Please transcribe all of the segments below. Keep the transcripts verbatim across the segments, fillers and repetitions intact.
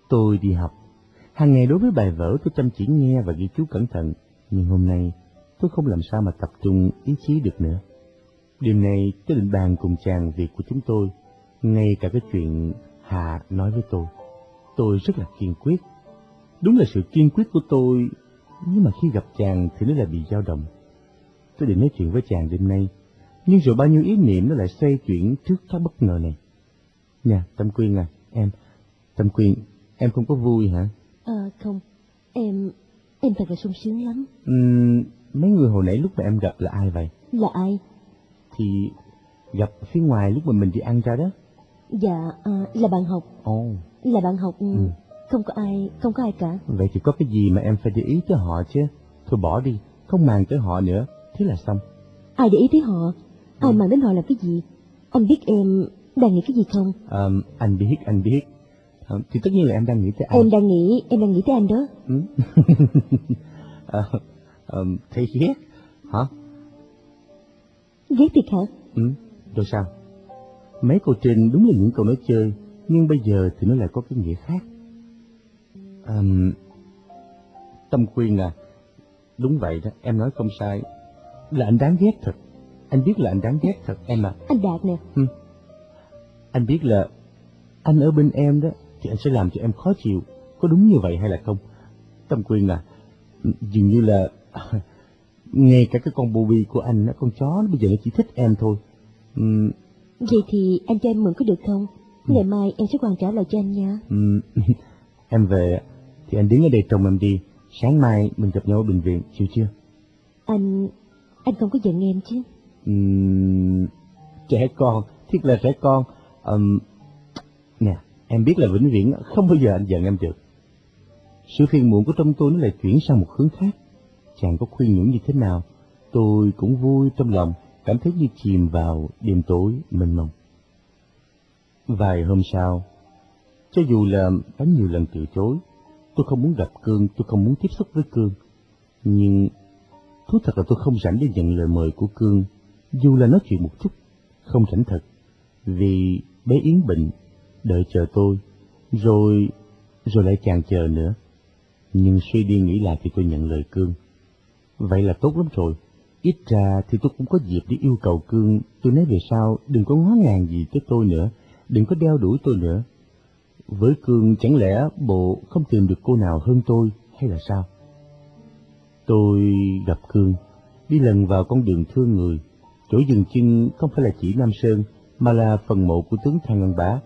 Tôi đi học. Hàng ngày đối với bài vở tôi chăm chỉ nghe và ghi chú cẩn thận. Nhưng hôm nay tôi không làm sao mà tập trung ý chí được nữa. Đêm nay tôi định bàn cùng chàng việc của chúng tôi. Ngay cả cái chuyện Hà nói với tôi, tôi rất là kiên quyết. Đúng là sự kiên quyết của tôi, nhưng mà khi gặp chàng thì nó lại bị dao động. Tôi định nói chuyện với chàng đêm nay, nhưng rồi bao nhiêu ý niệm nó lại xoay chuyển trước các bất ngờ này. Nè, Tâm Quyên à, em, Tâm Quyên, em không có vui hả? À, không, em, em thật là sung sướng lắm. Uhm, mấy người hồi nãy lúc mà em gặp là ai vậy? Là ai? Thì gặp phía ngoài lúc mà mình đi ăn ra đó. Dạ, à, là bạn học. Ồ. Oh. Là bạn học, ừ. không có ai, không có ai cả. Vậy thì có cái gì mà em phải để ý tới họ chứ? Thôi bỏ đi, không màng tới họ nữa, thế là xong. Ai để ý tới họ? Ai ừ. màng đến họ làm cái gì? Anh biết em đang nghĩ cái gì không? À, anh biết, anh biết. À, thì tất nhiên là em đang nghĩ tới anh. Em đang nghĩ, em đang nghĩ tới anh đó. Ừ. à, à, thấy ghét hả? Ghét thiệt hả? Ừ, rồi sao? Mấy câu trên đúng là những câu nói chơi, nhưng bây giờ thì nó lại có cái nghĩa khác. À, Tâm Quyên à, đúng vậy đó, em nói không sai. Là anh đáng ghét thật. Anh biết là anh đáng ghét thật em à. Anh Đạt nè. Ừ. Anh biết là anh ở bên em đó thì anh sẽ làm cho em khó chịu. Có đúng như vậy hay là không? Tâm Quyên à, dường như là ngay cả cái con Bobby của anh, con chó nó bây giờ nó chỉ thích em thôi. Uhm. Vậy thì anh cho em mượn có được không? Ừ. Ngày mai em sẽ hoàn trả lại cho anh nha. Uhm. Em về thì anh đứng ở đây trông em đi. Sáng mai mình gặp nhau ở bệnh viện, chịu chưa? Anh... anh không có giận em chứ? Uhm. Trẻ con, thiệt là trẻ con. Um... Nè, em biết là vĩnh viễn không bao giờ anh giận em được. Sự phiền muộn của trong tôi nó lại chuyển sang một hướng khác. Chàng có khuyên nhủ như thế nào, tôi cũng vui trong lòng, cảm thấy như chìm vào đêm tối mênh mông. Vài hôm sau, cho dù là có nhiều lần từ chối, tôi không muốn gặp Cương, tôi không muốn tiếp xúc với Cương. Nhưng thú thật là tôi không rảnh để nhận lời mời của Cương, dù là nói chuyện một chút, không rảnh thật. Vì bé Yến bệnh, đợi chờ tôi, rồi, rồi lại chàng chờ nữa. Nhưng suy đi nghĩ lại thì tôi nhận lời Cương. Vậy là tốt lắm rồi. Ít ra thì tôi cũng có dịp để yêu cầu Cương. Tôi nói về sau đừng có ngó ngàng gì tới tôi nữa, đừng có đeo đuổi tôi nữa. Với Cương chẳng lẽ bộ không tìm được cô nào hơn tôi hay là sao? Tôi gặp Cương, đi lần vào con đường thương người. Chỗ dừng chân không phải là chỉ Nam Sơn, mà là phần mộ của tướng Thang Ngân Bá.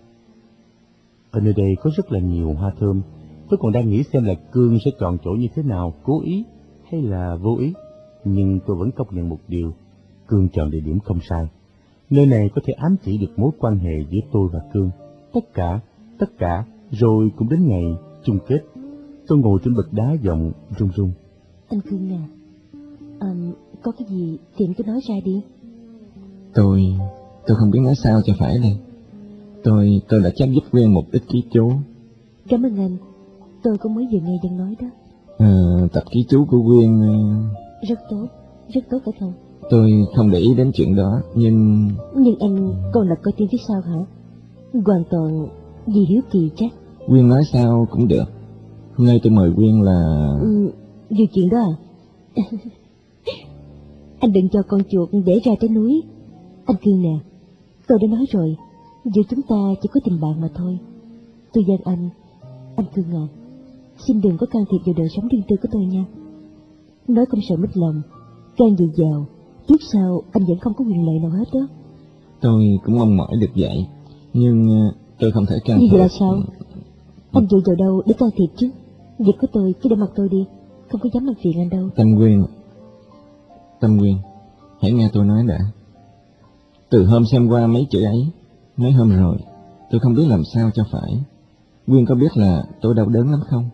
Ở nơi đây có rất là nhiều hoa thơm. Tôi còn đang nghĩ xem là Cương sẽ chọn chỗ như thế nào, cố ý hay là vô ý. Nhưng tôi vẫn công nhận một điều, Cương chọn địa điểm không sai. Nơi này có thể ám chỉ được mối quan hệ giữa tôi và Cương. Tất cả, tất cả, rồi cũng đến ngày chung kết. Tôi ngồi trên bậc đá giọng run run. Anh Cương à, à, có cái gì thì anh cứ nói ra đi. Tôi, tôi không biết nói sao cho phải đây. Tôi, tôi đã chép giúp Quyên một ít ký chú. Cảm ơn anh, tôi cũng mới vừa nghe dân nói đó. À, tập ký chú của Quyên... Rất tốt, rất tốt phải không? Tôi không để ý đến chuyện đó, nhưng... Nhưng anh còn là coi tim phía sau hả? Hoàn toàn vì hiếu kỳ chắc. Quyên nói sao cũng được. Hôm nay tôi mời Quyên là... Ừ, vì chuyện đó à? Anh đừng cho con chuột để ra trái núi. Anh Cương nè, tôi đã nói rồi, giữa chúng ta chỉ có tình bạn mà thôi. Tôi gian anh, anh Cương à, xin đừng có can thiệp vào đời sống riêng tư của tôi nha. Nói không sợ mất lòng, can dự vào, trước sau anh vẫn không có quyền lợi nào hết đó. Tôi cũng mong mỏi được vậy, nhưng tôi không thể can thiệp. Như vậy là sao? Anh dựa vào đâu để can thiệp chứ? Việc của tôi cứ để mặc tôi đi, không có dám làm phiền anh đâu. Tâm Quyên, Tâm Quyên, hãy nghe tôi nói đã. Từ hôm xem qua mấy chữ ấy, mấy hôm rồi, tôi không biết làm sao cho phải. Quyên có biết là tôi đau đớn lắm không?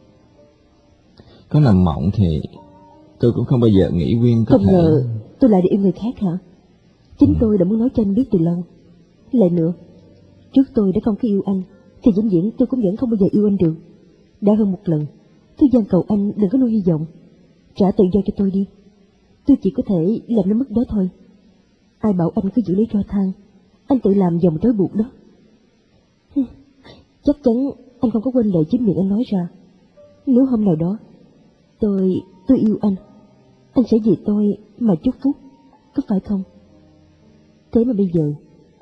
Có nằm mộng thì tôi cũng không bao giờ nghĩ Quyên có không thể... Không ngờ tôi lại để yêu người khác hả? Chính ừ. tôi đã muốn nói cho anh biết từ lâu. Lại nữa, trước tôi đã không có yêu anh, thì vĩnh viễn tôi cũng vẫn không bao giờ yêu anh được. Đã hơn một lần, tôi van cầu anh đừng có nuôi hy vọng, trả tự do cho tôi đi. Tôi chỉ có thể làm nó mất đó thôi. Ai bảo anh cứ giữ lấy tro than, anh tự làm vòng trói buộc đó. Chắc chắn anh không có quên lời chính miệng anh nói ra. Nếu hôm nào đó tôi tôi yêu anh, anh sẽ vì tôi mà chúc phúc, có phải không? Thế mà bây giờ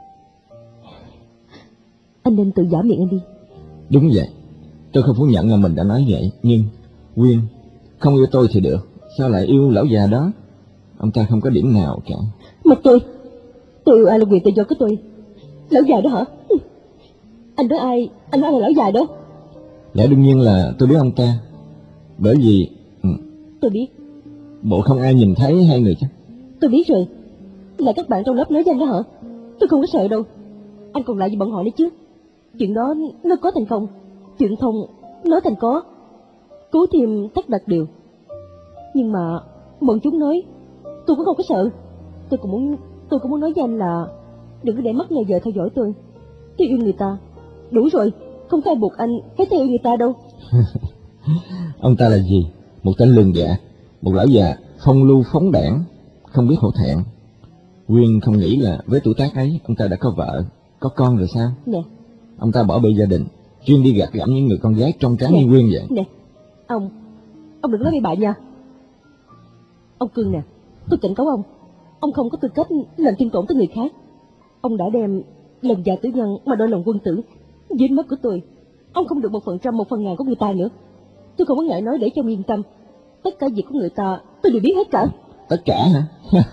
anh nên tự giả miệng anh đi. Đúng vậy, tôi không phủ nhận là mình đã nói vậy, nhưng Quyên không yêu tôi thì được, sao lại yêu lão già đó? Ông ta không có điểm nào cả. Mà tôi tôi yêu ai là quyền tự do của tôi. Lão già đó hả? Anh nói ai anh nói là lão già đó? Lẽ đương nhiên là tôi biết ông ta, bởi vì ừ, Tôi biết. bộ không ai nhìn thấy hai người chứ? Tôi biết rồi, là các bạn trong lớp nói với anh đó hả? Tôi không có sợ đâu, anh còn lại với bọn họ nữa chứ. Chuyện đó nó có thành công, chuyện thông nói thành có, cố thêm tắt đặt điều. Nhưng mà bọn chúng nói tôi cũng không có sợ. Tôi cũng muốn tôi cũng muốn nói với anh là đừng có để mắt ngày giờ theo dõi tôi. Tôi yêu người ta, đủ rồi, không phải buộc anh phải theo người ta đâu. Ông ta là gì? Một tên lường dạ, một lão già phong lưu phóng đảng, không biết hổ thẹn. Quyên không nghĩ là với tuổi tác ấy ông ta đã có vợ, có con rồi sao? Nè, Ông ta bỏ bê gia đình, chuyên đi gạt gẫm những người con gái trong tráng nè, như Quyên vậy. Nè, ông, ông đừng nói bậy bạ nha. Ông Cương nè, tôi cảnh cáo ông, ông không có tư cách làm thương tổn tới người khác. Ông đã đem lòng già tử nhân mà đổi lòng quân tử. Dưới mắt của tôi, ông không được một phần trăm một phần ngàn của người ta nữa. Tôi không có ngại nói để cho ông yên tâm, tất cả việc của người ta tôi đều biết hết cả. Tất cả hả?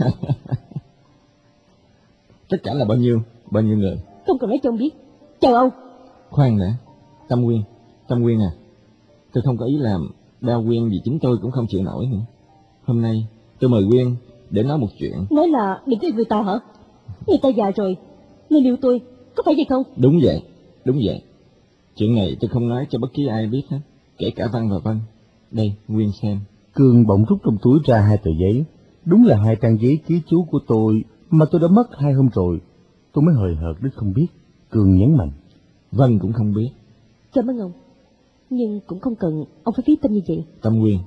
Tất cả là bao nhiêu? Bao nhiêu người? Không cần nói cho ông biết. Chào ông. Khoan đã, Tâm Quyên, Tâm Quyên à, tôi không có ý làm đau Quyên vì chính tôi cũng không chịu nổi nữa. Hôm nay tôi mời Quyên để nói một chuyện. Nói là đừng có yêu người ta hả? Người ta già rồi, nên yêu tôi, có phải vậy không? Đúng vậy, đúng vậy. Chuyện này tôi không nói cho bất kỳ ai biết hết, kể cả Văn và Vân. Đây, Quyên xem. Cương bỗng rút trong túi ra hai tờ giấy. Đúng là hai trang giấy ký chú của tôi mà tôi đã mất hai hôm rồi. Tôi mới hời hợt đến không biết. Cương nhấn mạnh. Vân cũng không biết. Cảm ơn ông, nhưng cũng không cần ông phải phí tâm như vậy. Tâm Quyên,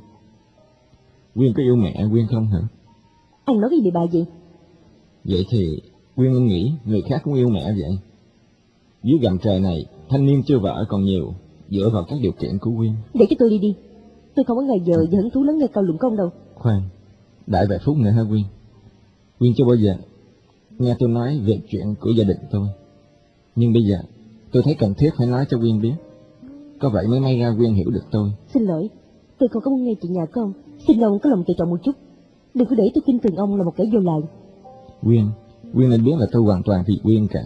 Quyên có yêu mẹ Quyên không hả? Anh nói cái gì bà vậy? Vậy thì Quyên nên nghĩ người khác cũng yêu mẹ vậy. Dưới gầm trời này, thanh niên chưa vợ còn nhiều, dựa vào các điều kiện của Quyên. Để cho tôi đi đi, tôi không có ngày giờ và hứng thú lắng nghe cao luận của ông đâu. Khoan, đợi vài phút nữa hả Quyên? Quyên chưa bao giờ nghe tôi nói về chuyện của gia đình tôi, nhưng bây giờ tôi thấy cần thiết phải nói cho Quyên biết. Có vậy mới may ra Quyên hiểu được tôi. Xin lỗi, tôi không có muốn nghe chuyện nhà của ông. Xin ông có lòng tự trọng một chút, đừng có để tôi tin tưởng ông là một kẻ vô lại. Quyên, Quyên nên biết là tôi hoàn toàn vì Quyên cả.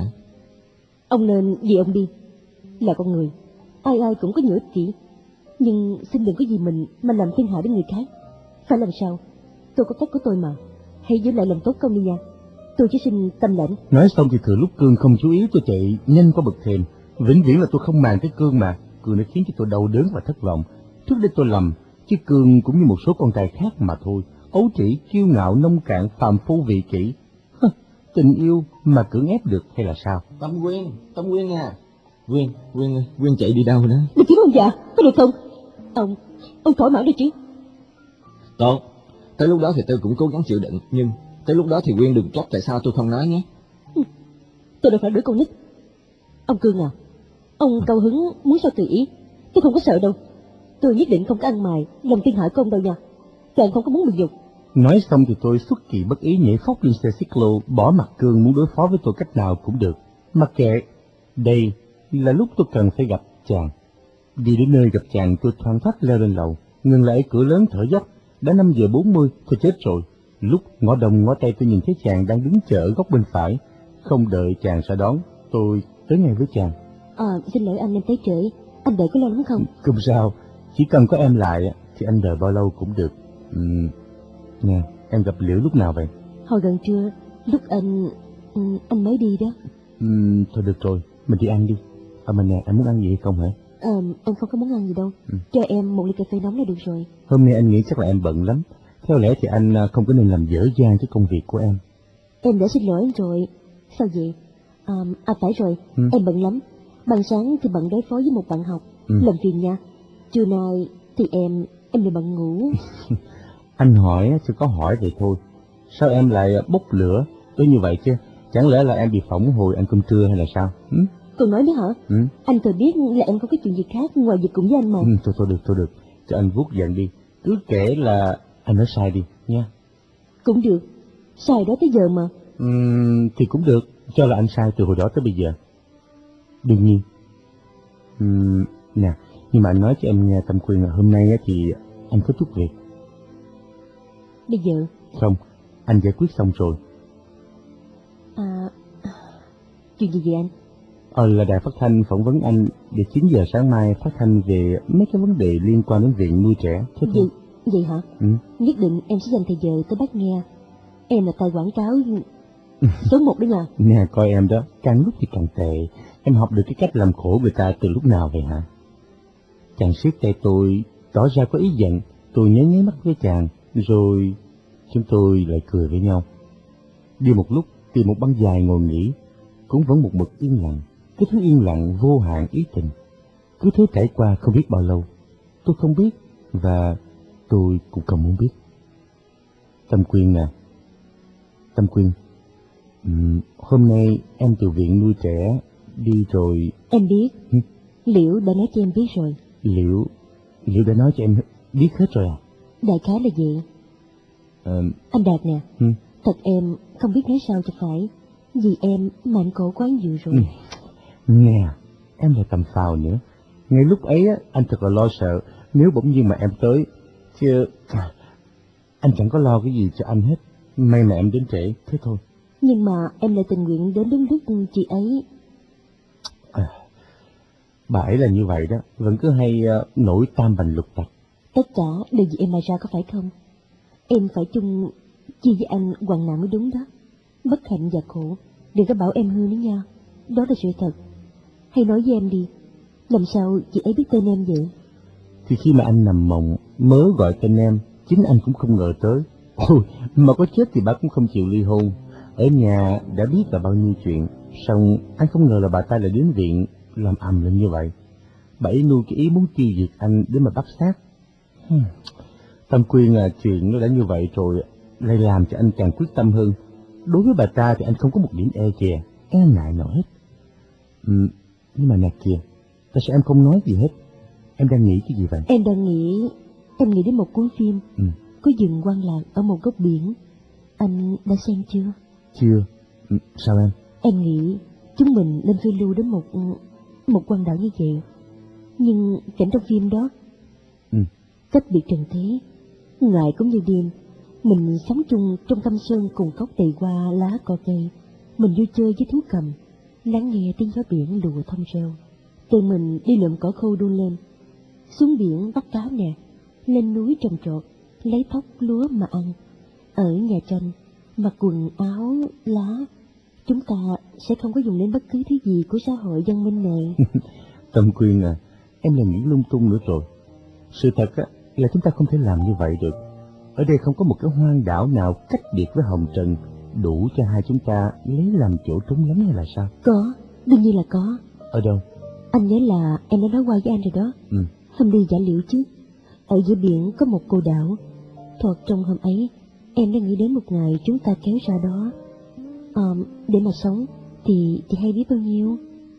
Ông nên vì ông đi. Là con người, ai ai cũng có nhiều ích kỷ, nhưng xin đừng có vì mình mà làm thiên hạ đến người khác. Phải làm sao? Tôi có cách của tôi mà. Hãy giữ lại lòng tốt công đi nha. Tôi chỉ xin tâm lãnh. Nói xong thì thừa lúc Cương không chú ý, tôi chạy nhanh qua bậc thềm. Vĩnh viễn là tôi không màng tới Cương mà. Cương đã khiến cho tôi đau đớn và thất vọng. Trước đây tôi lầm, chứ Cương cũng như một số con trai khác mà thôi. Ấu trĩ, kiêu ngạo, nông cạn, phàm phu vị kỷ. Hơ, tình yêu mà cưỡng ép được hay là sao? Tâm Quyên, Tâm Quyên à. Quyên, Quyên ơi, Quyên chạy đi đâu đó? Được chứ ông già, có được không? Ông, ông thoải mái đi chứ. Tốt, tới lúc đó thì tôi cũng cố gắng chịu đựng, nhưng tới lúc đó thì Quyên đừng trách tại sao tôi không nói nhé. Tôi đâu phải đứa con nít. Ông Cương à, ông cao hứng muốn sao tùy ý, tôi không có sợ đâu. Tôi nhất định không có ăn mày lòng thiên hạ của ông đâu nha. Càng không có muốn bị dục. Nói xong thì tôi xuất kỳ bất ý nhảy phóc lên xe xích lô, bỏ mặt Cương muốn đối phó với tôi cách nào cũng được. Mặc kệ, đây là lúc tôi cần phải gặp chàng. Đi đến nơi gặp chàng, tôi thoăn thoắt leo lên lầu, ngừng lại ở cửa lớn thở dốc. Đã năm giờ bốn mươi, tôi chết rồi. Lúc ngõ đông ngõ tây tôi nhìn thấy chàng đang đứng chờ ở góc bên phải. Không đợi chàng ra đón, tôi tới ngay với chàng. À, xin lỗi anh, em tới trễ. Anh đợi có lâu lắm không? Không sao, chỉ cần có em lại thì anh đợi bao lâu cũng được. Ừ, nè, em gặp Liễu lúc nào vậy? Hồi gần trưa, lúc anh... anh mới đi đó. Ừ, thôi được rồi, mình đi ăn đi. À mà nè, em muốn ăn gì hay không hả? À, em không có muốn ăn gì đâu. Ừ. Cho em một ly cà phê nóng là được rồi. Hôm nay anh nghĩ chắc là em bận lắm. Theo lẽ thì anh không có nên làm dở dang cái công việc của em. Em đã xin lỗi anh rồi. Sao vậy? À, à phải rồi, ừ. em bận lắm. Ban sáng thì bận đối phó với một bạn học. ừ. Làm phiền nha. Trưa nay thì em... em lại bận ngủ. Anh hỏi chứ có hỏi vậy thôi. Sao em lại bốc lửa tới như vậy chứ? Chẳng lẽ là em bị phỏng hồi ăn cơm trưa hay là sao? Ừ? Còn nói nữa hả? Ừ? Anh thừa biết là em không có chuyện gì khác ngoài việc cùng với anh mà. Ừ, thôi thôi được, thôi được. Cho anh vuốt giận đi. Cứ kể là anh nói sai đi, nha. Cũng được. Sai đó tới giờ mà. Ừ, thì cũng được. Cho là anh sai từ hồi đó tới bây giờ. Đương nhiên. Ừ, nè, nhưng mà anh nói cho em nghe Tâm Quyên là hôm nay thì anh có chút việc. Bây giờ? Không, anh giải quyết xong rồi. À, chuyện gì vậy anh? Ờ, là đài phát thanh phỏng vấn anh để chín giờ sáng mai phát thanh về mấy cái vấn đề liên quan đến viện nuôi trẻ. Thế thôi. Vậy, vậy hả? Ừ. Nhất định em sẽ dành thời giờ tới bác nghe. Em là tài quảng cáo số một đấy mà. Nè, coi em đó, càng lúc thì càng tệ. Em học được cái cách làm khổ người ta từ lúc nào vậy hả? Chàng siết tay tôi, tỏ ra có ý giận. Tôi nháy nháy mắt với chàng, rồi chúng tôi lại cười với nhau. Đi một lúc, tìm một băng dài ngồi nghỉ, cũng vẫn một mực yên lặng. Cái thứ yên lặng vô hạn ý tình. Cứ thế trải qua không biết bao lâu. Tôi không biết, và tôi cũng không muốn biết. Tâm Quyên nè. Tâm Quyên, uhm, hôm nay em từ viện nuôi trẻ đi rồi. Em biết. Ừ? Liễu đã nói cho em biết rồi. Liễu, Liễu đã nói cho em biết hết rồi à? Đại khái là vậy. Ờ... Anh Đạt nè, Ừ? thật em không biết nói sao cho phải. Vì em mạnh cổ quá nhiều rồi. Ừ. Nè, em là tầm phào nữa. Ngay lúc ấy á, anh thật là lo sợ nếu bỗng nhiên mà em tới. Chứ anh chẳng có lo cái gì cho anh hết. May mà em đến trễ, thế thôi. Nhưng mà em lại tình nguyện đến đúng lúc chị ấy. À, bà ấy là như vậy đó, vẫn cứ hay uh, nổi tam bành lục tặc. Tất cả đều vì em mà ra có phải không? Em phải chung chia với anh hoạn nạn mới đúng đó. Bất hạnh và khổ, đừng có bảo em hư nữa nha. Đó là sự thật. Hay nói với em đi, làm sao chị ấy biết tên em vậy? Thì khi mà anh nằm mộng, mớ gọi tên em, chính anh cũng không ngờ tới. Ôi, mà có chết thì bà cũng không chịu ly hôn. Ở nhà đã biết là bao nhiêu chuyện, xong anh không ngờ là bà ta lại đến viện làm ầm lên như vậy. Bà ấy nuôi cái ý muốn tiêu diệt anh để mà bắt xác. Hmm. Tâm Quyên là chuyện nó đã như vậy rồi, lại làm cho anh càng quyết tâm hơn. Đối với bà ta thì anh không có một điểm e dè, e ngại nào hết. Ừ, nhưng mà nè kìa, tại sao em không nói gì hết? Em đang nghĩ cái gì vậy? Em đang nghĩ, em nghĩ đến một cuốn phim. Ừ. Có rừng hoang lạc ở một góc biển. Anh đã xem chưa? Chưa. Ừ, sao em? Em nghĩ chúng mình lên phiêu lưu đến một một quần đảo như vậy. Nhưng cảnh trong phim đó, Ừ. cách biệt trần thế, ngày cũng như đêm, mình sống chung trong thâm sơn cùng cốc đầy hoa lá cỏ cây. Mình vui chơi với thú cầm, lắng nghe tiếng gió biển lùa thông reo. Tụi mình đi lượm cỏ khô đun lên, xuống biển bắt cá nè, lên núi trồng trọt, lấy thóc lúa mà ăn. Ở nhà tranh, mặc quần áo lá, chúng ta sẽ không có dùng đến bất cứ thứ gì của xã hội văn minh này. Tâm Quyên à, em là nghĩ lung tung nữa rồi. Sự thật á, là chúng ta không thể làm như vậy được. Ở đây không có một cái hoang đảo nào cách biệt với hồng trần đủ cho hai chúng ta lấy làm chỗ trống lánh hay là sao? Có, đương nhiên là có. Ở đâu? Anh nhớ là em đã nói qua với anh rồi đó. Ừ. Hôm đi Giả Liễu chứ. Ở giữa biển có một cô đảo. Thoạt trong hôm ấy, em đã nghĩ đến một ngày chúng ta kéo ra đó. À, để mà sống thì thì hay biết bao nhiêu.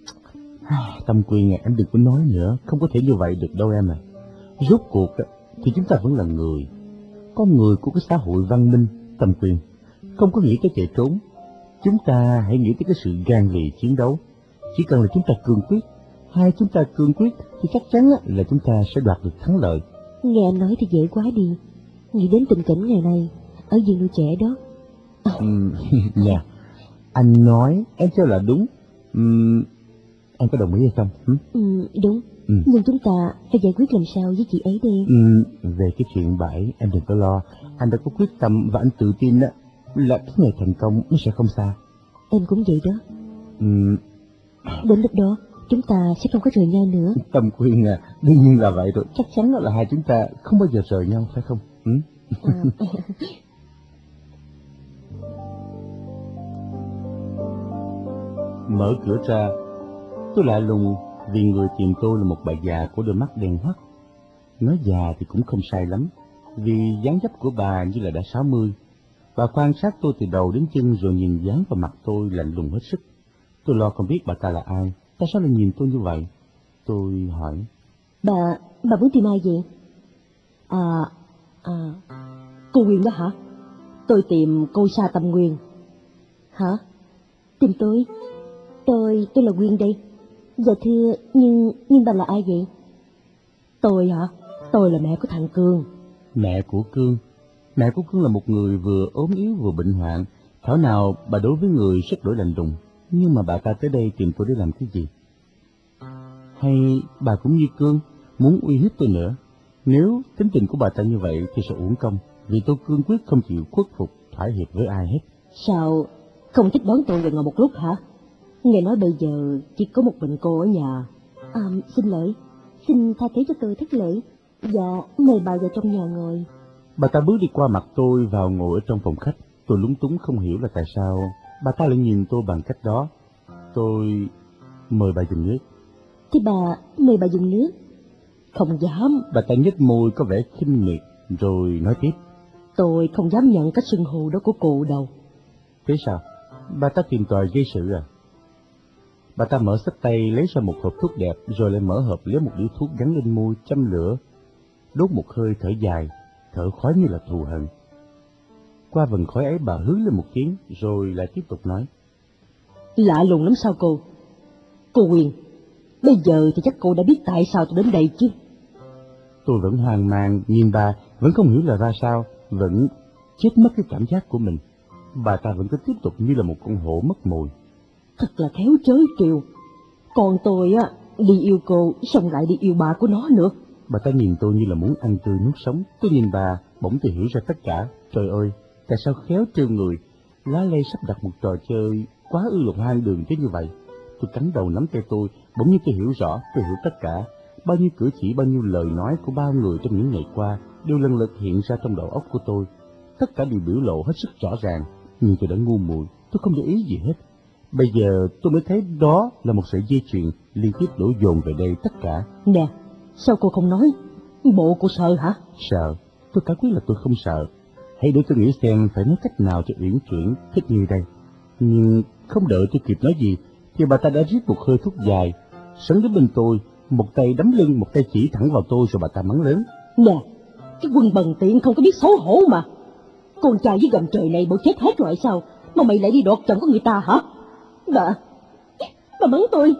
Tâm Quyên à, em đừng có nói nữa, không có thể như vậy được đâu em à. Rốt cuộc á, thì chúng ta vẫn là người, con người của cái xã hội văn minh. Tâm Quyên, không có nghĩ cái chạy trốn. Chúng ta hãy nghĩ tới cái sự gan lì chiến đấu. Chỉ cần là chúng ta cương quyết, hai chúng ta cương quyết thì chắc chắn là chúng ta sẽ đoạt được thắng lợi. Nghe anh nói thì dễ quá đi. Nghĩ đến tình cảnh ngày nay ở viện nuôi trẻ đó. Ừ, nè, anh nói em cho là đúng. Ừ, em có đồng ý hay không? Ừ? Ừ, đúng. Ừ. Nhưng chúng ta phải giải quyết làm sao với chị ấy đi. Ừ, về cái chuyện bãi em đừng có lo. Anh đã có quyết tâm và anh tự tin đó, là cái ngày thành công nó sẽ không xa. Em cũng vậy đó. Ừ. Đến lúc đó chúng ta sẽ không có rời nhau nữa. Tâm Quyên à, đương nhiên là vậy rồi. Chắc chắn là hai chúng ta không bao giờ rời nhau, phải không? Ừ? À. Mở cửa ra, tôi lạ lùng vì người tìm tôi là một bà già của đôi mắt đen hoắt. Nói già thì cũng không sai lắm, vì dáng dấp của bà như là đã sáu mươi. Bà quan sát tôi từ đầu đến chân rồi nhìn dán vào mặt tôi lạnh lùng hết sức. Tôi lo không biết bà ta là ai, Tại sao lại nhìn tôi như vậy? Tôi hỏi. Bà, bà muốn tìm ai vậy? À, à, cô Nguyên đó hả? Tôi tìm cô Sa Tâm Nguyên. Hả? Tìm tôi? Tôi, tôi là Nguyên đây. Dạ thưa, nhưng, nhưng bà là ai vậy? Tôi hả? Tôi là mẹ của thằng Cương. Mẹ của Cương? Mẹ của Cương là một người vừa ốm yếu vừa bệnh hoạn. Thảo nào bà đối với người rất đổi lạnh lùng. Nhưng mà bà ta tới đây tìm tôi để làm cái gì? Hay bà cũng như Cương, muốn uy hiếp tôi nữa? Nếu tính tình của bà ta như vậy thì sẽ uổng công, vì tôi cương quyết không chịu khuất phục, thỏa hiệp với ai hết. Sao không thích đón tôi về ngồi một lúc hả? Nghe nói bây giờ chỉ có một mình cô ở nhà. À, xin lỗi, xin tha thứ cho tôi thất lễ. Dạ, mời bà vào trong nhà ngồi. Bà ta bước đi qua mặt tôi vào ngồi ở trong phòng khách. Tôi lúng túng không hiểu là tại sao bà ta lại nhìn tôi bằng cách đó. Tôi mời bà dùng nước. Thế bà mời bà dùng nước? Không dám. Bà ta nhếch môi có vẻ khinh miệt rồi nói tiếp. Tôi không dám nhận cái xưng hô đó của cô đâu. Thế sao? Bà ta tìm tòi gây sự à? Bà ta mở xách tay lấy ra một hộp thuốc đẹp, rồi lại mở hộp lấy một điếu thuốc gắn lên môi, châm lửa, đốt một hơi thở dài, thở khói như là thù hận. Qua vần khói ấy bà hứ lên một tiếng, rồi lại tiếp tục nói. Lạ lùng lắm sao cô? Cô Huyền, bây giờ thì chắc cô đã biết tại sao tôi đến đây chứ? Tôi vẫn hoang mang nhìn bà, vẫn không hiểu là ra sao, vẫn chết mất cái cảm giác của mình. Bà ta vẫn cứ tiếp tục như là một con hổ mất mồi. Thật là khéo chới triều. Còn tôi á, đi yêu cô, xong lại đi yêu bà của nó nữa. Bà ta nhìn tôi như là muốn ăn tươi nuốt sống. Tôi nhìn bà, bỗng tôi hiểu ra tất cả. Trời ơi, tại sao khéo trêu người, lá lê sắp đặt một trò chơi quá ư lục hoang đường thế như vậy. Tôi cắn đầu nắm tay tôi, bỗng nhiên tôi hiểu rõ, tôi hiểu tất cả. Bao nhiêu cử chỉ, bao nhiêu lời nói của bao người trong những ngày qua đều lần lượt hiện ra trong đầu óc của tôi. Tất cả đều biểu lộ hết sức rõ ràng, nhưng tôi đã ngu muội, tôi không để ý gì hết. Bây giờ tôi mới thấy đó là một sợi dây chuyền liên tiếp đổ dồn về đây tất cả. Nè, sao cô không nói? Bộ cô sợ hả? Sợ? Tôi cả quyết là tôi không sợ. Hãy để tôi nghĩ xem phải nói cách nào cho uyển chuyển, thích như đây. Nhưng không đợi tôi kịp nói gì, thì bà ta đã rít một hơi thuốc dài, sấn đến bên tôi, một tay đấm lưng, một tay chỉ thẳng vào tôi, rồi bà ta mắng lớn. Nè, cái quân bần tiện không có biết xấu hổ mà. Con trai với gầm trời này bộ chết hết rồi sao? Mà mày lại đi đoạt chồng của người ta hả? Bà, bà mắng tôi.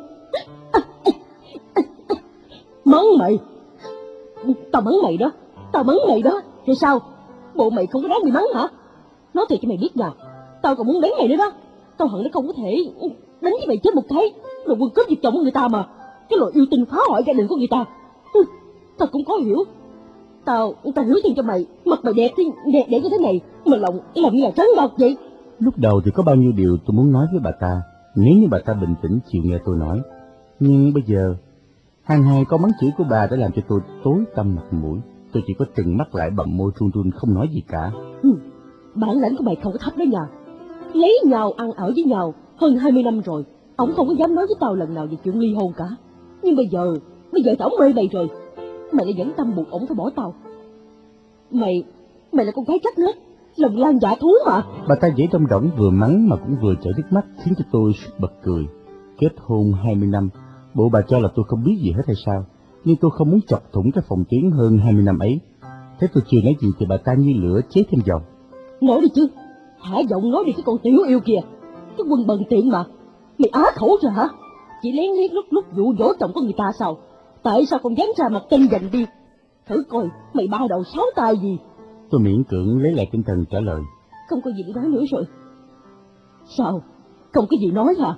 Mắng mày? Tao mắng mày đó, tao mắng mày đó. Thì sao? Bộ mày không có đáng bị mắng hả? Nói thiệt cho mày biết nè, tao còn muốn đánh mày nữa đó. Tao hận nó không có thể đánh với mày chết một cái, rồi quân cướp giật chồng của người ta mà. Cái loại yêu tinh phá hoại gia đình của người ta. Tao cũng có hiểu. Tao, tao hứa thêm cho mày, mặt mày đẹp thì đẹp để như thế này, mà lòng lòng như là trắng bọc vậy. Lúc đầu thì có bao nhiêu điều tôi muốn nói với bà ta, nếu như bà ta bình tĩnh chịu nghe tôi nói. Nhưng bây giờ, hàng hai câu mắng chửi của bà đã làm cho tôi tối tăm mặt mũi. Tôi chỉ có trừng mắt lại bậm môi run run không nói gì cả. Ừ, bản lãnh của mày không có thấp đó nha. Lấy nhau ăn ở với nhau hơn hai mươi năm rồi, ổng không có dám nói với tao lần nào về chuyện ly hôn cả. Nhưng bây giờ, bây giờ tao ổng mê mày rồi, mày lại dẫn tâm buộc ổng phải bỏ tao. Mày, mày là con gái chắc nết, lòng lan dạ thú mà. Bà ta dễ trong rỗng vừa mắng mà cũng vừa chảy nước mắt, khiến cho tôi suýt bật cười. Kết hôn hai mươi năm, bộ bà cho là tôi không biết gì hết hay sao? Nhưng tôi không muốn chọc thủng cái phòng tuyến hơn hai mươi năm ấy. Thế tôi chưa nói gì thì bà ta như lửa chế thêm dầu. Nói đi chứ, hả giọng nói đi cái con tiểu yêu kìa. Cái quân bần tiện mà, mày á khẩu rồi hả? Chỉ lén lén lúc lúc dụ dỗ chồng của người ta sao? Tại sao còn dám ra mặt tên giành đi? Thử coi mày ba đầu sáu tay gì. Tôi miễn cưỡng lấy lại tinh thần trả lời. Không có gì để nói nữa rồi. Sao? Không có gì nói hả?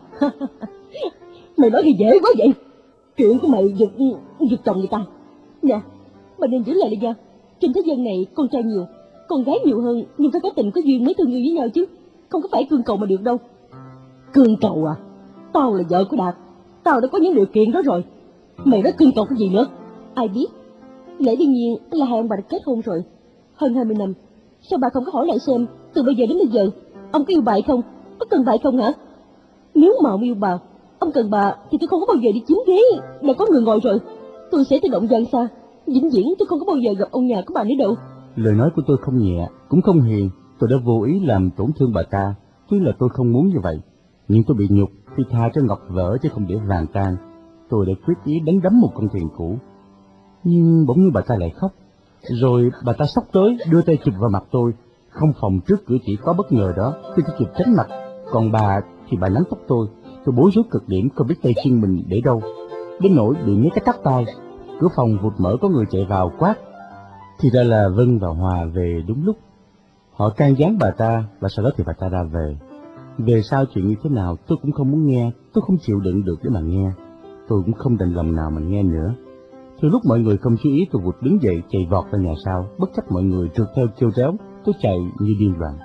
Mày nói thì dễ quá vậy. Chuyện của mày giật, giật chồng người ta. Nè, mày nên giữ lại đi nha. Trên thế gian này con trai nhiều, con gái nhiều hơn, nhưng phải có tình có duyên mới thương yêu với nhau chứ. Không có phải cương cầu mà được đâu. Cương cầu à? Tao là vợ của Đạt, tao đã có những điều kiện đó rồi. Mày nói cương cầu cái gì nữa? Ai biết. Lẽ đương nhiên là hai ông bà đã kết hôn rồi, hơn hai mươi năm. Sao bà không có hỏi lại xem từ bây giờ đến bây giờ ông có yêu bà hay không? Có cần bà hay không hả? Nếu mà ông yêu bà, ông cần bà, thì tôi không có bao giờ đi chiếm ghế để có người ngồi rồi. Tôi sẽ tự động dần xa. Vĩnh viễn tôi không có bao giờ gặp ông nhà của bà nữa đâu. Lời nói của tôi không nhẹ, cũng không hiền. Tôi đã vô ý làm tổn thương bà ta, tuy là tôi không muốn như vậy. Nhưng tôi bị nhục thì tha cho ngọc vỡ chứ không để vàng tan. Tôi đã quyết ý đánh đấm một con thuyền cũ. Nhưng bỗng nhiên bà ta lại khóc. Rồi bà ta xốc tới, đưa tay chụp vào mặt tôi. Không phòng trước cử chỉ có bất ngờ đó, tôi chỉ kịp tránh mặt. Còn bà thì bà nắm tóc tôi. Tôi bối rối cực điểm, không biết tay chân mình để đâu, đến nỗi bị mấy cái tát tay. Cửa phòng vụt mở, có người chạy vào quát. Thì ra là Vân và Hòa về đúng lúc. Họ can gián bà ta, và sau đó thì bà ta ra về. Về sau chuyện như thế nào tôi cũng không muốn nghe, tôi không chịu đựng được để mà nghe. Tôi cũng không đành lòng nào mà nghe nữa. Từ lúc mọi người không chú ý, tôi vụt đứng dậy chạy vọt ra nhà sau, bất chấp mọi người trượt theo kêu réo. Tôi chạy như điên loạn.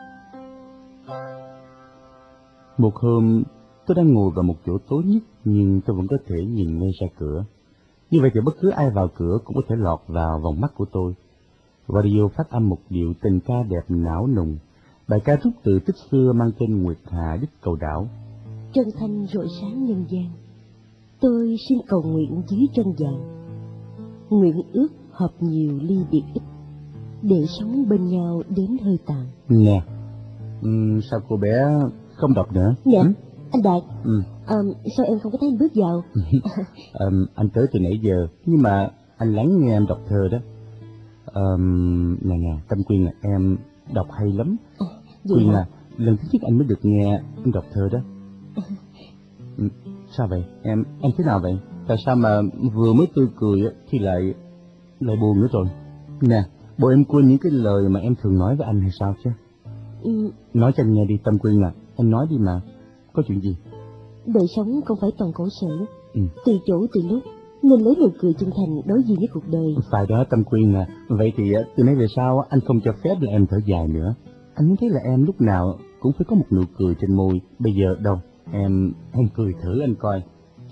Một hôm, tôi đang ngồi vào một chỗ tối nhất, nhưng tôi vẫn có thể nhìn ngay ra cửa. Như vậy thì bất cứ ai vào cửa cũng có thể lọt vào vòng mắt của tôi. Radio phát âm một điệu tình ca đẹp não nùng. Bài ca rút từ tích xưa mang tên Nguyệt Hà đích cầu đảo. Trân thanh rọi sáng nhân gian, tôi xin cầu nguyện dưới trân vàng. Nguyện ước hợp nhiều ly biệt ít, để sống bên nhau đến hơi tàn. Nè, uhm, sao cô bé không đọc nữa? Nè, ừ? anh Đạt, ừ. à, sao em không có thấy anh bước vào? à, anh tới từ nãy giờ, nhưng mà anh lắng nghe em đọc thơ đó. À, nè nè, Tâm Quyên là em đọc hay lắm. À, Quyên hả? là lần thứ nhất anh mới được nghe em đọc thơ đó. ừ, sao vậy? Em em thế nào vậy? Tại sao mà vừa mới tươi cười thì lại lại buồn nữa rồi? Nè, bộ em quên những cái lời mà em thường nói với anh hay sao chứ? Ừ. Nói cho anh nghe đi Tâm Quyên à, em nói đi mà, có chuyện gì? Đời sống không phải toàn khổ sở, ừ. từ chỗ từ lúc nên lấy nụ cười chân thành đối diện với cuộc đời. Phải đó Tâm Quyên à, vậy thì từ nay về sau anh không cho phép là em thở dài nữa. Anh muốn thấy là em lúc nào cũng phải có một nụ cười trên môi. Bây giờ đâu, em em cười thử anh coi.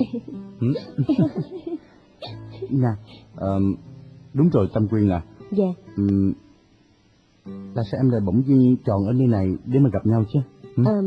Nè, um, đúng rồi Tâm Quyên à. Dạ. Um, là sao em lại bỗng dưng chọn ở nơi này để mà gặp nhau chứ? Ừ? À,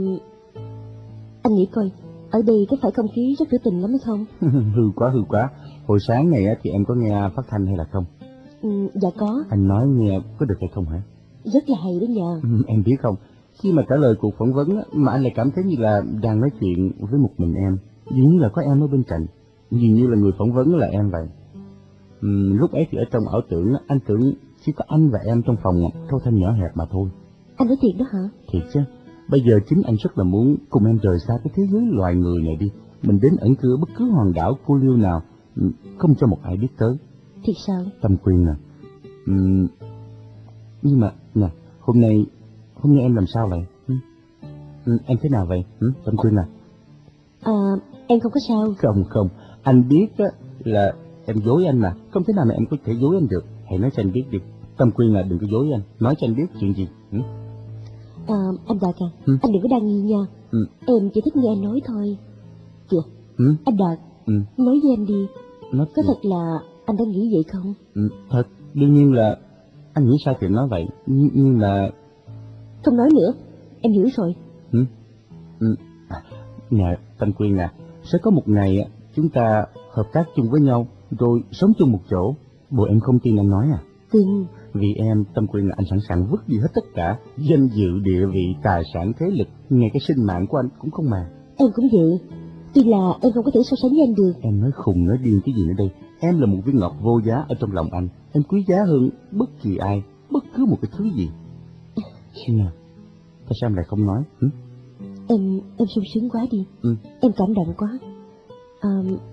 anh nghĩ coi, ở đây có phải không khí rất trữ tình lắm hay không? Hư quá hư quá. Hồi sáng này thì em có nghe phát thanh hay là không? Ừ, dạ có. Anh nói nghe có được hay không hả? Rất là hay đó nha. Ừ, em biết không, khi mà trả lời cuộc phỏng vấn mà anh lại cảm thấy như là đang nói chuyện với một mình em, dường như là có em ở bên cạnh, dường như là người phỏng vấn là em vậy. Ừ, lúc ấy thì ở trong ảo tưởng anh tưởng chỉ có anh và em trong phòng thâu thanh nhỏ hẹp mà thôi. Anh nói thiệt đó hả? Thiệt chứ. Bây giờ chính anh rất là muốn cùng em rời xa cái thế giới loài người này đi. Mình đến ẩn cư bất cứ hòn đảo cô liêu nào, không cho một ai biết tới. Thiệt sao? Tâm Quyên à. Ừ, nhưng mà nè, hôm nay hôm nay em làm sao vậy? Ừ? Ừ, em thế nào vậy? Ừ? Tâm Quyên à. À, em không có sao. Không không, anh biết á, là em dối anh mà, không thể nào mà em có thể dối anh được. Hãy nói cho anh biết đi. Tâm Quyên là đừng có dối anh, nói cho anh biết chuyện gì. Ừ? À, anh Đạt à, ừ? anh đừng có đa nghi nha. ừ. Em chỉ thích nghe anh nói thôi. Kìa, ừ? anh Đạt, ừ. nói với em đi. Nói có gì? thật là anh đã nghĩ vậy không? Ừ, thật, đương nhiên là anh nghĩ sao thì nói vậy, nhưng, nhưng là... Không nói nữa, em hiểu rồi. Ừ? Ừ. À, nè, Tâm Quyên à, sẽ có một ngày chúng ta hợp tác chung với nhau, rồi sống chung một chỗ. Bộ em không tin anh nói à? Tin. Vì em, Tâm Quyên, là anh sẵn sàng vứt đi hết tất cả, danh dự, địa vị, tài sản, thế lực, ngay cái sinh mạng của anh cũng không mà. Em cũng vậy. Tuy là em không có thể so sánh với anh được. Em nói khùng nói điên cái gì nữa đây? Em là một viên ngọc vô giá ở trong lòng anh. Em quý giá hơn bất kỳ ai, bất cứ một cái thứ gì. Nè, tại sao em lại không nói? Ừ? Em, em sung sướng quá đi. Ừ. Em cảm động quá. À,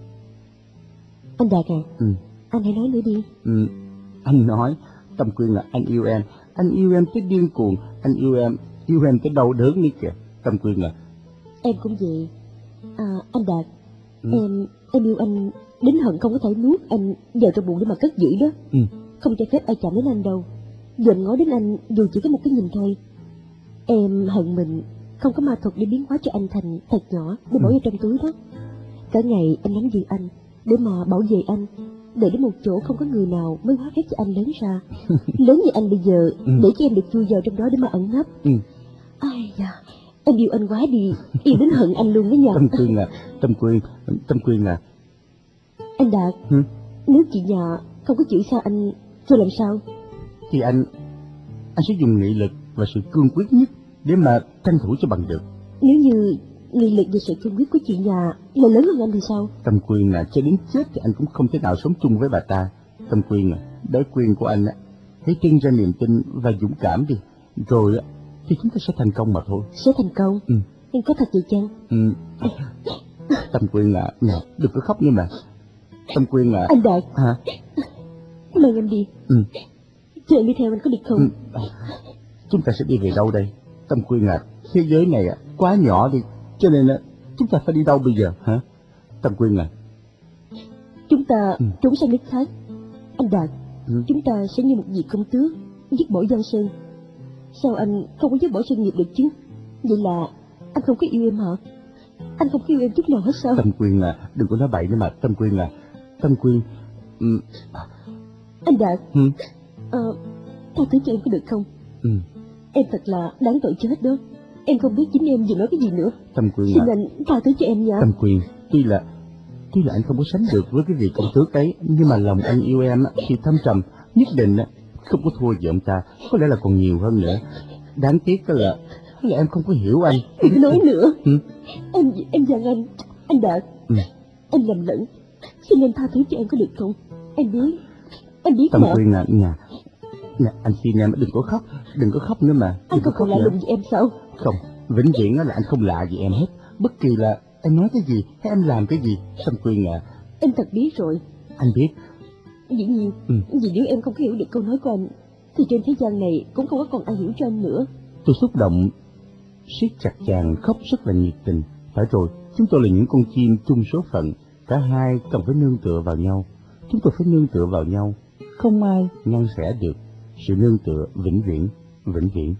anh Đạt à, Ừ. anh hãy nói nữa đi. Ừ. Anh nói, Tâm Quyên là anh yêu em. Anh yêu em tới điên cuồng. Anh yêu em, yêu em tới đau đớn nữa kìa. Tâm Quyên là... Em cũng vậy. À, anh Đạt, ừ. em, em yêu anh đến hận không có thể nuốt anh vào trong bụng để mà cất giữ đó. Ừ. Không cho phép ai chạm đến anh đâu. Dòm ngó đến anh dù chỉ có một cái nhìn thôi. Em hận mình không có ma thuật để biến hóa cho anh thành thật nhỏ để bỏ ừ. vào trong túi đó. Cả ngày em nắm giữ anh để mà bảo vệ anh, để đến một chỗ không có người nào mới hóa phép cho anh lớn ra. Lớn như anh bây giờ, ừ. để cho em được chui vào trong đó để mà ẩn nấp. Ừ. Ai da, em yêu anh quá đi, yêu đến hận anh luôn đó nhờ. Tâm Quyên là, Tâm Quyên, Tâm Quyên là... Anh Đạt, ừ? nếu chị nhà không có chịu sao anh, rồi làm sao? Thì anh, anh sẽ dùng nghị lực và sự cương quyết nhất để mà tranh thủ cho bằng được. Nếu như nghị lực và sự cương quyết của chị nhà là lớn hơn anh thì sao? Tâm Quyên là cho đến chết thì anh cũng không thể nào sống chung với bà ta. Tâm Quyên à, đói Quyên của anh á, hãy trưng ra niềm tin và dũng cảm đi, rồi á thì chúng ta sẽ thành công mà thôi. Sẽ thành công? Ừ. Em có thật vậy chăng? Ừ. Tâm Quyên à, nè, đừng có khóc nữa mà. Tâm Quyên à. Anh Đạt. Hả? Mời em đi. Ừ. Cho em đi theo anh có được không? Ừ. Chúng ta sẽ đi về đâu đây? Tâm Quyên à, thế giới này à, quá nhỏ đi, cho nên à, chúng ta phải đi đâu bây giờ hả? Tâm Quyên à. Chúng ta ừ. trốn sang nước khác. Anh Đạt, ừ. chúng ta sẽ như một vị công tước dứt bỏ Giang Sơn. Sao anh không có dứt bỏ sự nghiệp được chứ? Vậy là anh không có yêu em hả? Anh không có yêu em chút nào hết sao? Tâm Quyên à, đừng có nói bậy nữa mà. Tâm Quyên à, Tâm Quyên. Ừ. Anh Đạt. Ừ. À, tha thứ cho em có được không? Ừ. Em thật là đáng tội chết đó. Em không biết chính em vừa nói cái gì nữa. Tâm Quyên Xin à, anh tha thứ cho em nha. Tâm Quyên, tuy là tuy là anh không có sánh được với cái vị công tước ấy, nhưng mà lòng anh yêu em thì thâm trầm, nhất định không có thua gì ông ta, có lẽ là còn nhiều hơn nữa. Đáng tiếc là là em không có hiểu anh. Đừng nói nữa. Ừ. Em em giận anh. Anh Đạt. Ừ. Anh lầm lẫn. Xin em tha thứ cho em có được không? Em biết. Em biết Tâm mà. Quyên à, nhà nè, anh xin em đừng có khóc, đừng có khóc nữa mà. Anh không còn lạ lùng gì em sao? Không, vĩnh viễn là anh không lạ gì em hết. Bất kỳ là em nói cái gì hay em làm cái gì. Tâm Quyên à. Em thật biết rồi. Anh biết. Dĩ nhiên. Ừ. Vì nếu em không hiểu được câu nói của anh thì trên thế gian này cũng không có còn ai hiểu cho anh nữa. Tôi xúc động, siết chặt chàng, khóc rất là nhiệt tình. Phải rồi, chúng tôi là những con chim chung số phận, cả hai cần phải nương tựa vào nhau. Chúng tôi phải nương tựa vào nhau, không ai ngăn sẻ được. Sự nương tựa vĩnh viễn, vĩnh viễn.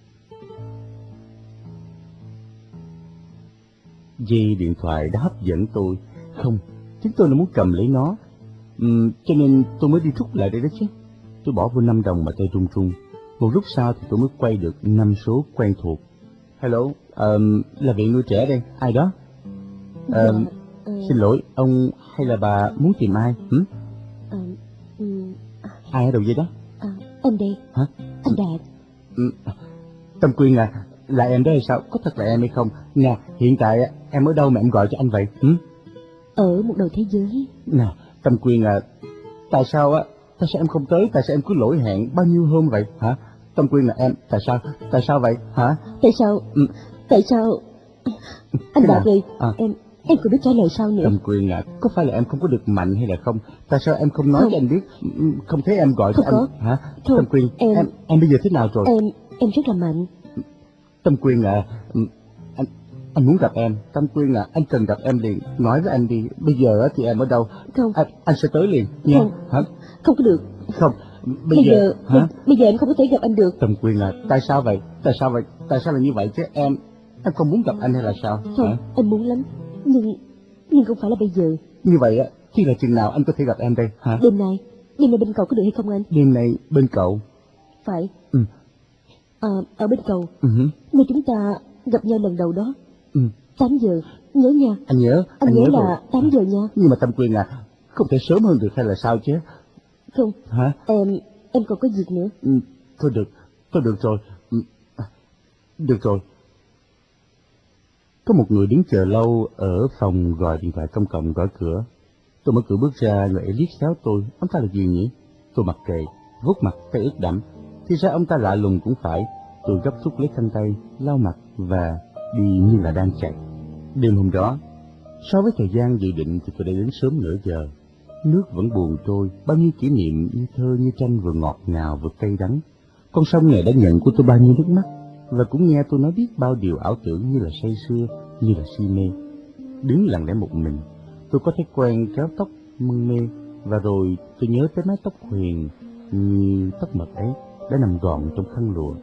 Dây điện thoại đã hấp dẫn tôi. Không, chính tôi là muốn cầm lấy nó. Uhm, cho nên tôi mới đi rút lại đây đó chứ. Tôi bỏ vô năm đồng mà tay run run. Một lúc sau thì tôi mới quay được năm số quen thuộc. Hello, um, là viện nuôi trẻ đây, ai đó? Um, dạ, uh... Xin lỗi, ông hay là bà muốn tìm ai? Hử? Uh, um... Ai ở đầu dây đó? À, anh đây. Hả? Anh Đạt. Ừ. Tâm Quyên à, là em đó hay sao? Có thật là em hay không? Nè, hiện tại em ở đâu mà em gọi cho anh vậy? Hử? Ở một đầu thế giới. Nè, Tâm Quyên à, tại sao á? Tại sao em không tới? Tại sao em cứ lỗi hẹn bao nhiêu hôm vậy? Hả? Tâm Quyên là em, tại sao? Tại sao vậy? Hả? Tại sao? Ừ. Tại sao? Anh Đạt ơi, à. em em có biết trả lời sao nữa? Tâm Quyên à, có phải là em không có được mạnh hay là không? Tại sao em không nói không. cho anh biết? Không thấy em gọi không cho có. anh hả? Không, Tâm Quyên, em... em em bây giờ thế nào rồi? Em em rất là mạnh. Tâm Quyên à, anh anh muốn gặp em. Tâm Quyên à, anh cần gặp em liền. Nói với anh đi, bây giờ thì em ở đâu? Không. Anh, anh sẽ tới liền nha. Không. Hả? Không có được. Không. Bây, bây giờ, giờ hả? Bây giờ em không có thể gặp anh được. Tâm Quyên à, tại sao vậy? Tại sao vậy? Tại sao là như vậy chứ em? Em không muốn gặp anh hay là sao? Không, hả? Anh muốn lắm, nhưng nhưng không phải là bây giờ. Như vậy á, thì là chừng nào anh có thể gặp em đây hả? Đêm nay, đêm nay bên cậu có được hay không anh? Đêm nay bên cậu? Phải. Ừ. À, ở bên cậu. Ừ. Nơi chúng ta gặp nhau lần đầu đó. Ừ. Tám giờ, nhớ nha. Anh nhớ. Anh, anh nhớ, nhớ là rồi. tám giờ nha. Nhưng mà Tâm Quyên à, không thể sớm hơn được hay là sao chứ? Không. Hả? Em em còn có việc nữa. Ừ, thôi được, thôi được rồi. Ừ. Được rồi. Có một người đứng chờ lâu ở phòng gọi điện thoại công cộng gõ cửa. Tôi mở cửa bước ra, người ấy liếc xéo tôi. Ông ta là gì nhỉ? Tôi mặc kệ, vuốt mặt tay ướt đẫm. Thì ra ông ta lạ lùng cũng phải. Tôi gấp rút lấy khăn tay, lau mặt và đi như là đang chạy. Đêm hôm đó, so với thời gian dự định thì tôi đã đến sớm nửa giờ. Nước vẫn buồn trôi, bao nhiêu kỷ niệm như thơ như tranh vừa ngọt ngào vừa cay đắng. Con sông này đã nhận của tôi bao nhiêu nước mắt, và cũng nghe tôi nói biết bao điều ảo tưởng như là say sưa, như là si mê. Đứng lặng lẽ một mình, tôi có thói quen kéo tóc mân mê, và rồi tôi nhớ tới mái tóc huyền như tóc mật ấy đã nằm gọn trong khăn lụa.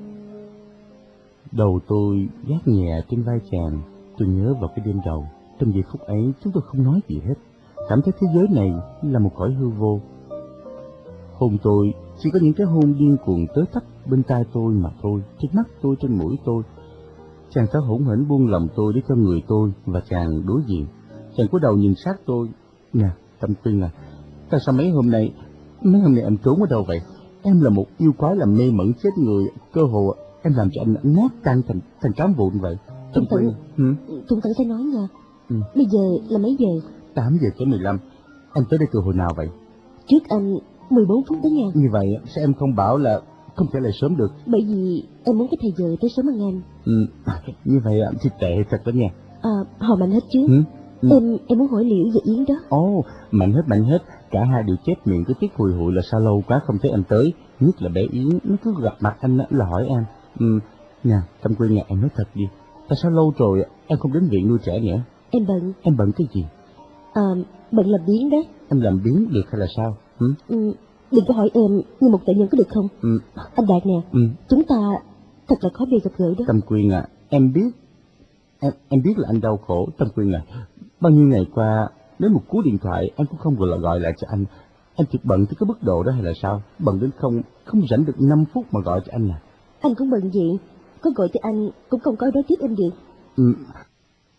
Đầu tôi gác nhẹ trên vai chàng. Tôi nhớ vào cái đêm đầu, trong giây phút ấy chúng tôi không nói gì hết, cảm thấy thế giới này là một cõi hư vô. Hôn tôi chỉ có những cái hôn điên cuồng tới tấp bên tai tôi mà thôi, trên mắt tôi, trên mũi tôi. Chàng thở hổn hển buông lòng tôi để cho người tôi và chàng đối diện. Chàng cúi đầu nhìn sát tôi. Nè, Tâm Quyên à, tại sao mấy hôm nay, mấy hôm nay em trốn ở đâu vậy? Em là một yêu quái làm mê mẩn chết người, cơ hồ em làm cho anh nát tan thành thành cám vụn vậy. Trung Quyên. Tận, Ừ. Trung Tận sẽ nói nha. Ừ. Bây giờ là mấy giờ? tám giờ kém mười lăm. Em tới đây từ hồi nào vậy? Trước anh mười bốn phút đó nha. Như vậy sao em không bảo là không thể lại sớm được? Bởi vì em muốn cái thời giờ tới sớm hơn anh. Ừ. Như vậy thì tệ thật đó nha. À, hỏi Mạnh hết chứ. Ừ. Ừ. Em em muốn hỏi Liễu về Yến đó. Ồ, oh, mạnh hết mạnh hết. Cả hai đều chép miệng cứ tiếc hùi hụi là sao lâu quá không thấy anh tới. Nhất là bé Yến, nó cứ gặp mặt anh là hỏi em. Ừ. Nè, Tâm Quyên nhà em nói thật đi. Tại sao lâu rồi em không đến viện nuôi trẻ nữa? Em bận. Em bận cái gì? À, bận làm biếng đó. Em làm biếng được hay là sao? Ừ? Ừ, đừng có hỏi em như một tội nhân có được không? Ừ. Anh Đạt nè, Ừ. chúng ta thật là khó bề gặp gỡ đó. Tâm Quyên à, em biết, em em biết là anh đau khổ. Tâm Quyên à, bao nhiêu ngày qua, đến một cú điện thoại em cũng không gọi là gọi lại cho anh. Anh thiệt bận tới cái mức độ đó hay là sao? Bận đến không không rảnh được năm phút mà gọi cho anh à? Anh cũng bận vậy, có gọi cho anh cũng không có đó tiếp em được. Ừ,